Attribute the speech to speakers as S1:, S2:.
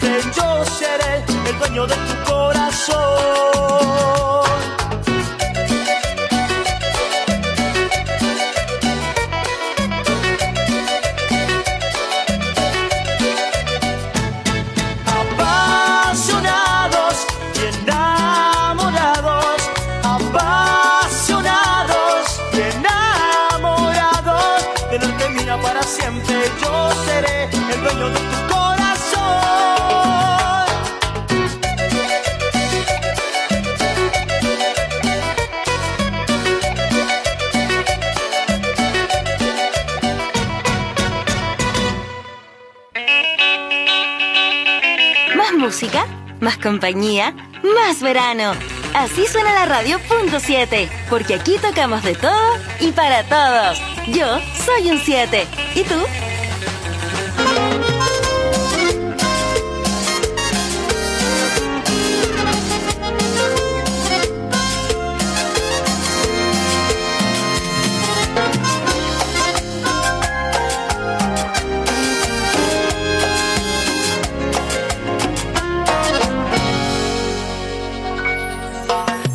S1: siempre yo seré el dueño de tu corazón. Apasionados y enamorados, apasionados y enamorados, tenerte mía para siempre, yo seré el dueño de tu corazón.
S2: Más música, más compañía, más verano. Así suena la radio Punto 7, porque aquí tocamos de todo y para todos. Yo soy un 7. ¿Y tú?